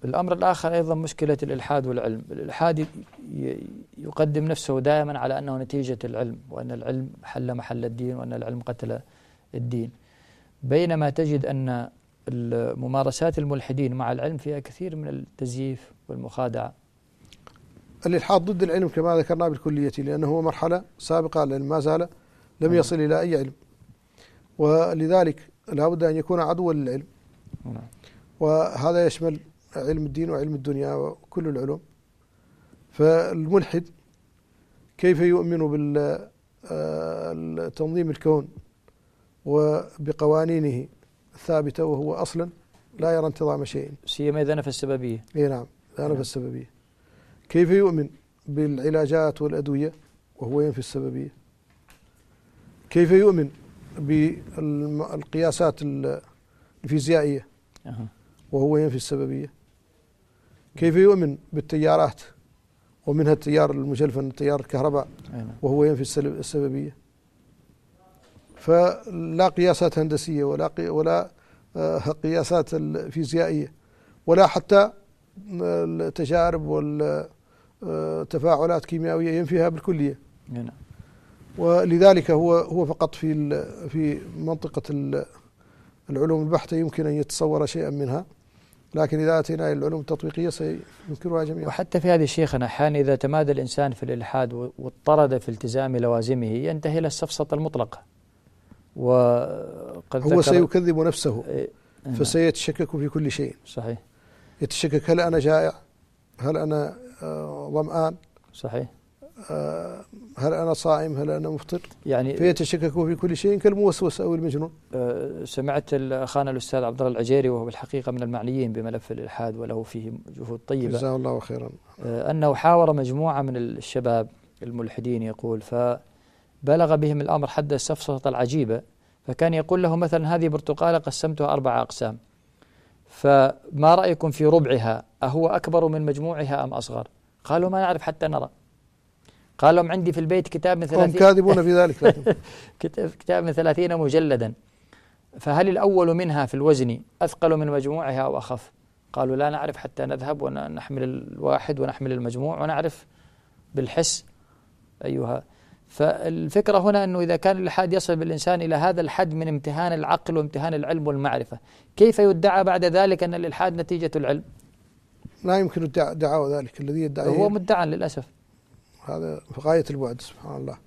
الأمر الآخر أيضا مشكلة الإلحاد والعلم. الإلحاد يقدم نفسه دائما على أنه نتيجة العلم، وأن العلم حل محل الدين، وأن العلم قتل الدين، بينما تجد أن ممارسات الملحدين مع العلم فيها كثير من التزييف والمخادعة. الإلحاد ضد العلم كما ذكرنا بالكلية، لأنه هو مرحلة سابقة لأن ما زال لم يصل إلى أي علم، ولذلك لا بد أن يكون عدوا للعلم، وهذا يشمل علم الدين وعلم الدنيا وكل العلوم. فالملحد كيف يؤمن بالتنظيم الكون وبقوانينه الثابتة وهو أصلا لا يرى انتظام شيء، سيما إذا نفى السببية. نعم، إذا نفى السببية. كيف يؤمن بالعلاجات والأدوية وهو ينفي السببية؟ كيف يؤمن بالقياسات الفيزيائية وهو ينفي السببية؟ كيف يؤمن بالتيارات ومنها التيار المجلفن التيار الكهرباء وهو ينفي السببية؟ فلا قياسات هندسية ولا قياسات فيزيائية ولا حتى التجارب والتفاعلات كيميائية ينفيها بالكلية. ولذلك هو فقط في منطقة العلوم البحتة يمكن أن يتصور شيئا منها، لكن إذا أتينا إلى العلوم التطبيقية سينكرها جميعا. وحتى في هذه شيخنا أحيانا إذا تمادى الإنسان في الإلحاد واضطرد في التزام لوازمه ينتهي إلى السفسطة المطلقة، وقد هو سيكذب نفسه فسيتشكك في كل شيء. صحيح. يتشكك: هل أنا جائع؟ هل أنا ظمآن؟ صحيح. هل أنا صائم؟ هل أنا مفطر؟ يعني فيتشكك في كل شيء كالموسوس أو المجنون. سمعت أخانا الأستاذ عبد الله العجيري وهو بالحقيقة من المعنيين بملف الإلحاد وله فيه جهود طيبة، جزاه الله خيرا، أنه حاور مجموعة من الشباب الملحدين يقول، فبلغ بهم الأمر حد السفسطة العجيبة، فكان يقول له مثلا: هذه برتقالة قسمتها 4 أقسام، فما رأيكم في ربعها؟ أهو أكبر من مجموعها أم أصغر؟ قالوا: ما نعرف حتى نرى. قال لهم: عندي في البيت كتاب من 30 هم كاذبون في ذلك كتاب من 30 مجلدا، فهل الأول منها في الوزن أثقل من مجموعها أو أخف؟ قالوا: لا نعرف حتى نذهب ونحمل الواحد ونحمل المجموع ونعرف بالحس أيها. فالفكرة هنا أنه إذا كان الإلحاد يصل بالإنسان إلى هذا الحد من امتهان العقل وامتهان العلم والمعرفة، كيف يدعى بعد ذلك أن الإلحاد نتيجة العلم؟ لا يمكن دعوى ذلك. الذي يدعي هو مدعى للأسف، هذا في غاية البعد سبحان الله.